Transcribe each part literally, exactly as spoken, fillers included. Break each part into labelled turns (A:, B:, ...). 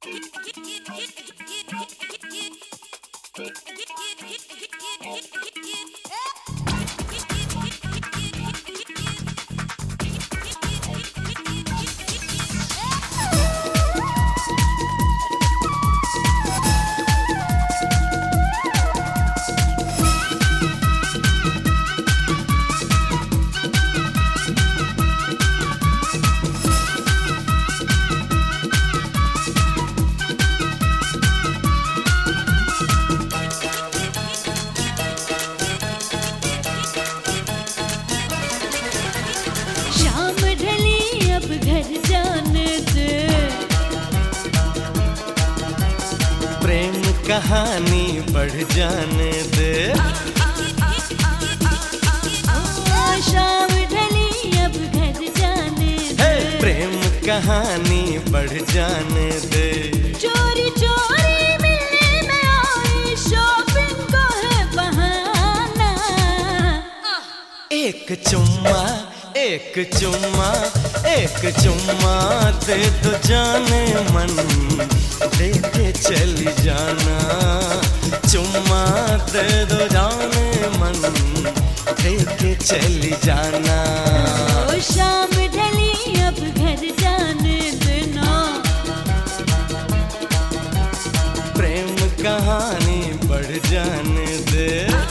A: घर जाने दे,
B: प्रेम कहानी बढ़ जाने दे।
A: शाम ढली अब घर जाने दे,
B: प्रेम कहानी बढ़ जाने दे।
A: चोरी चोरी मिलने में आई शॉपिंग को है बहाना।
B: एक चुम्मा एक चुम्मा एक चुम्मा दे दो जाने मन, दे के चली जाना। चुम्मा दे दो जाने मन, दे के चली जाना।
A: ओ शाम ढली अब घर जाने देना,
B: प्रेम कहानी बढ़ जाने दे।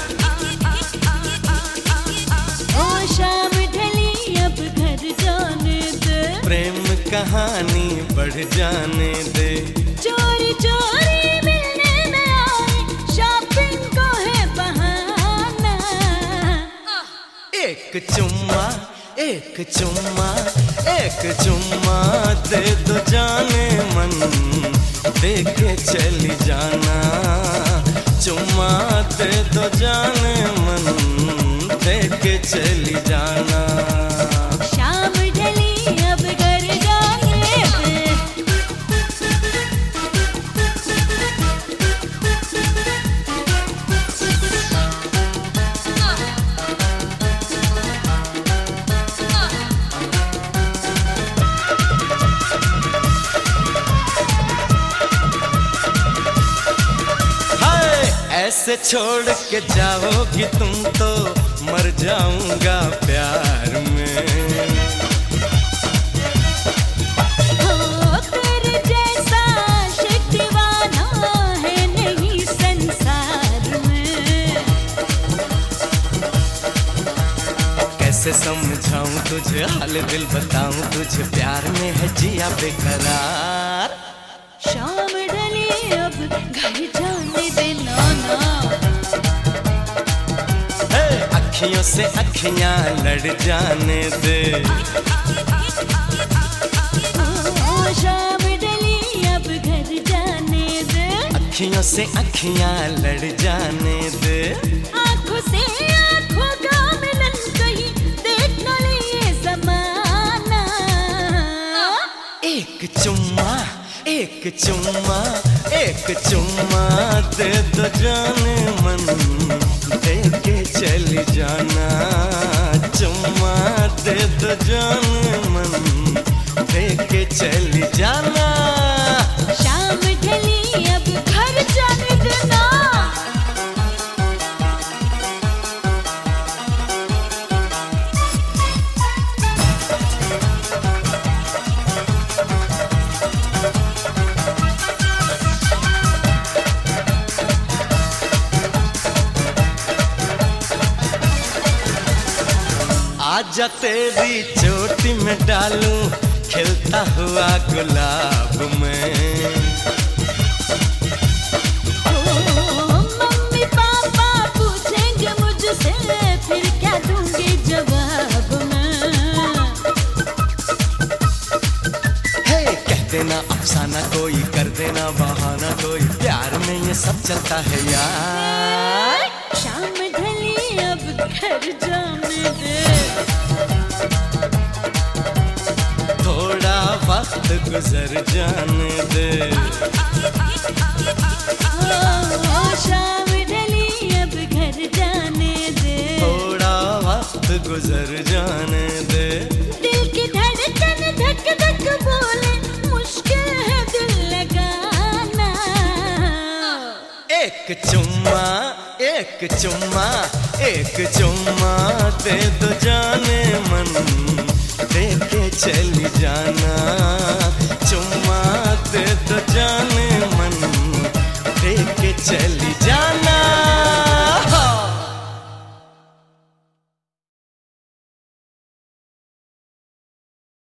A: ओ शाम अब घर जाने दे,
B: प्रेम कहानी बढ़ जाने दे।
A: चोरी चोरी मिलने में आई शॉपिंग को है बहाना।
B: एक चुम्मा एक चुम्मा एक चुम्मा दे दो जाने मन, दे के चली जाना। चुम्मा दे दो जाने मन, दे के चली जाना।
A: शाम ढली अब घर जाने दे,
B: हाय ऐसे छोड़ के जाओगी तुम तो मर जाऊंगा प्यार में।
A: हो तेरे जैसा आशिक दीवाना है नहीं संसार में।
B: कैसे समझाऊं तुझे हाल दिल बताऊं तुझे, प्यार में है जिया बेकरार।
A: शाम ढली अब घर जाने देना ना,
B: अखियों से अखियां लड़ जाने दे।
A: ओ शाम ढली अब घर जाने दे,
B: अखियों से अखियां लड़ जाने दे।
A: आँखों से आँखों का मिलन कहीं देख न ले ये ज़माना।
B: एक चुम्मा एक चुम्मा एक चुम्मा दे दो जाने मन, दे के चली जाना। चुम्मा दे दो जाने मन, दे के चली जाना।
A: शाम ढली अब घर जाने देना,
B: आजा तेरी चोटी में डालूं खिलता हुआ गुलाब में।
A: ओ मम्मी पापा पूछेंगे मुझसे फिर क्या दूंगी जवाब में।
B: हे कह देना अफसाना कोई, कर देना बहाना कोई, प्यार में ये सब चलता है यार।
A: शाम ढली अब घर जाने दे,
B: थोड़ा वक्त गुजर जाने दे।
A: ओ शाम ढली अब घर जाने दे,
B: थोड़ा वक्त गुजर जाने दे।
A: दिल की धड़कन धक धक बोले मुश्किल है दिल लगा।
B: एक चुम्मा एक चुम्मा एक चुम्मा दे दो जाने मन, दे के चली जाना।